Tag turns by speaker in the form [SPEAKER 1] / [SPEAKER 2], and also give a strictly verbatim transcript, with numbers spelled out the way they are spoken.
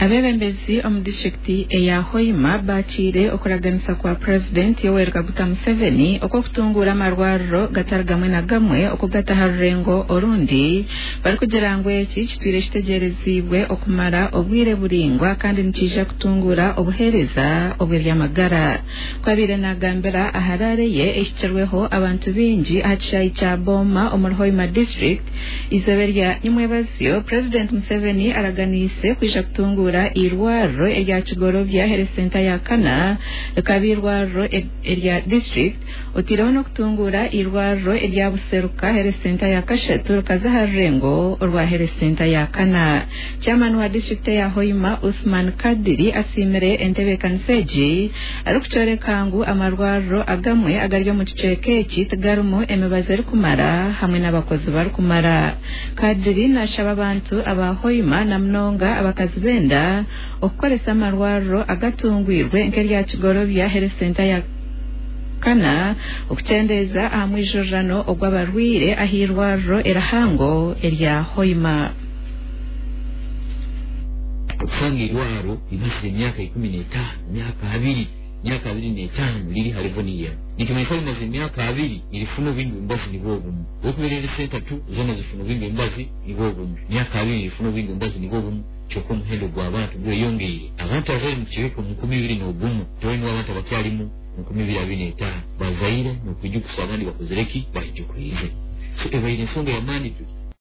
[SPEAKER 1] abebembezi omu districti eya Hoima bakire okuraganisa kwa President Yoweri Kaguta Museveni okokutungura amarwariro gatari gamwe na gamwe okugata harurengo orundi bari kugira ngo eki kitwire kitegerezibwe okumara obwire buringwa kandi nikija kutungura obuhereza obw'ebyamagara kwabire nagambira aharareye ekikirweho abantu bingi ahakishayi kya Boma omu Hoima district izebe rya nyumwebazyo President Museveni araganise kwija kutungura irwariro erya Kigorovya Health Center ya Kana kabirwariro erya district otiraho no kutungura irwariro erya Buseruka Health Center ya Kashatu kazaharengo orwa Health Center ya Kana. Chairman wa district ya Hoima Usman Kadiri asimire entebe kanseji arukuchore kangu amarwariro agamwe agaryo mu kiceke kitagarumo emibaze kumara hamwe n'abakozi bari kumara. Kadiri nashaba abantu aba Hoima na mnonga abakazi benda okukolesa amarwariro agatungwirwe nkerya Kigorovya Health Center ya Kana okuchendeza amwijorano ogwabarwire ahirwariro erahango erya Hoima.
[SPEAKER 2] Okufangirwaro imasi myaka ikumi n'etaano myaka abiri myaka abiri n'etaano liri halivoniya nikimaifa imaze myaka abiri ilifuna bindu mbazi nibogumu okuberere center tu zona zifuna bindu mbazi nibogumu myaka abiri ilifuna bindu mbazi nibogumu kyokka omuhendo gw'abantu gweyongere abantu abali mu kiweko mu nkumi ibiri n'ogumu toyina abantu abakyalimu mu nkumi ibiri abiri n'etaano bazaire n'okwijukusa abandi bakozereki baijukurize so ebaire ensonga ya maani